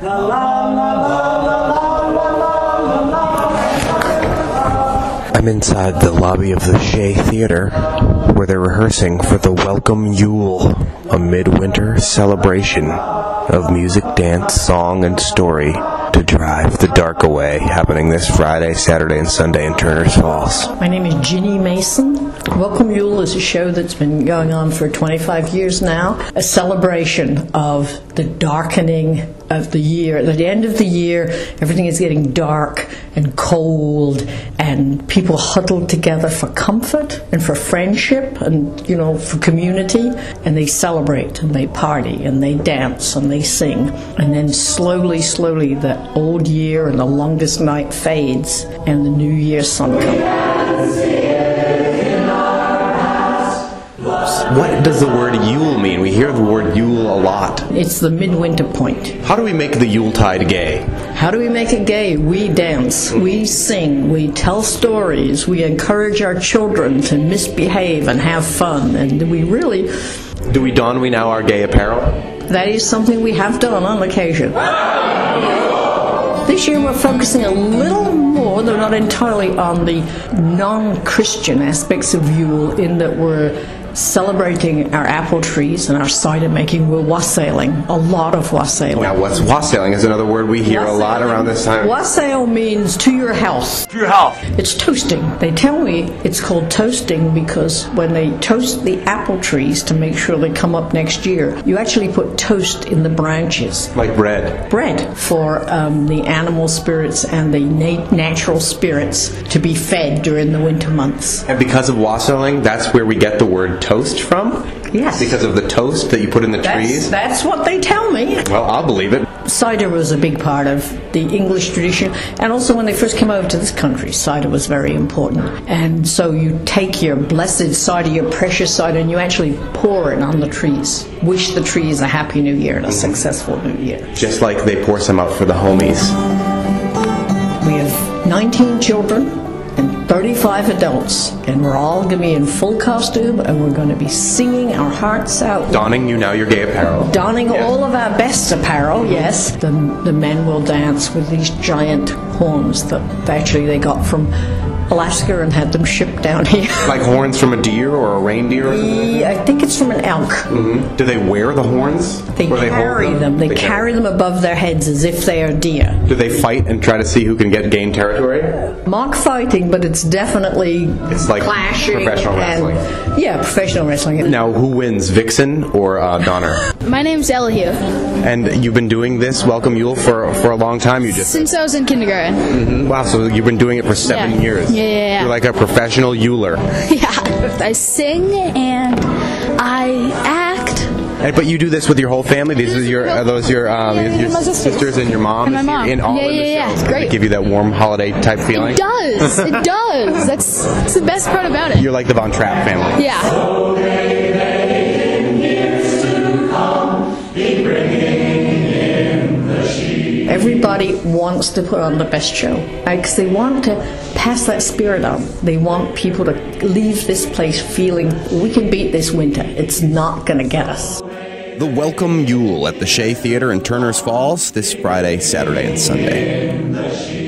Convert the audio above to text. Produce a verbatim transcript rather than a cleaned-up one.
I'm inside the lobby of the Shea Theater, where they're rehearsing for the Welcome Yule, a midwinter celebration of music, dance, song, and story to drive the dark away, happening this Friday, Saturday, and Sunday in Turner's Falls. My name is Ginny Mason. Welcome Yule is a show that's been going on for twenty-five years now, a celebration of the darkening of the year. At the end of the year, everything is getting dark and cold, and people huddle together for comfort and for friendship and, you know, for community, and they celebrate and they party and they dance and they sing. And then slowly, slowly, the old year and the longest night fades and the new year sun comes. What does the word Yule mean? We hear the word Yule a lot. It's the midwinter point. How do we make the Yuletide gay? How do we make it gay? We dance, we sing, we tell stories, we encourage our children to misbehave and have fun, and we really... Do we don we now our gay apparel? That is something we have done on occasion. This year we're focusing a little more, though not entirely, on the non-Christian aspects of Yule, in that we're celebrating our apple trees and our cider making. We're wassailing, a lot of wassailing. Now, what's wassailing is another word we hear wassailing. a lot around this time. Wassail means to your house. To your house. It's toasting. They tell me it's called toasting because when they toast the apple trees to make sure they come up next year, you actually put toast in the branches. Like bread. Bread for um, the animal spirits and the na- natural spirits to be fed during the winter months. And because of wassailing, that's where we get the word toast from? Yes. Because of the toast that you put in the that's, trees? That's what they tell me. Well, I'll believe it. Cider was a big part of the English tradition, and also when they first came over to this country, cider was very important. And so you take your blessed cider, your precious cider, and you actually pour it on the trees. Wish the trees a happy new year and a successful new year. Just like they pour some out for the homies. We have nineteen children and thirty-five adults, and we're all going to be in full costume, and we're going to be singing our hearts out. Donning you now your gay apparel. Donning yes. all of our best apparel, yes. The, the men will dance with these giant horns that actually they got from Alaska and had them shipped down here. Like horns from a deer or a reindeer or something? Yeah, I think it's from an elk. Mm-hmm. Do they wear the horns? They or carry they them. them. They, they carry them above their heads as if they are deer. Do they fight and try to see who can get gain territory? Mock fighting, but it's definitely it's like clashing. Professional wrestling. And, yeah, professional wrestling. Now, who wins, Vixen or uh, Donner? My name's Elihu. And you've been doing this Welcome Yule for for a long time. You just since I was in kindergarten. Mm-hmm. Wow, so you've been doing it for seven yeah. years. Yeah, yeah, yeah. You're like a professional Yuler. Yeah, I sing and I act. And, but you do this with your whole family. These are your are those your um, yeah, your, your sisters. sisters and your mom. And my mom. In all yeah, in yeah, the yeah. show. It's great. Does it give you that warm holiday type feeling? It does. It does. That's, that's the best part about it. You're like the Von Trapp family. Yeah. So may they in years to come be bringing in the sheep. Everybody wants to put on the best show because they want to pass that spirit on. They want people to leave this place feeling we can beat this winter. It's not going to get us. The Welcome Yule at the Shea Theater in Turner's Falls this Friday, Saturday, and Sunday.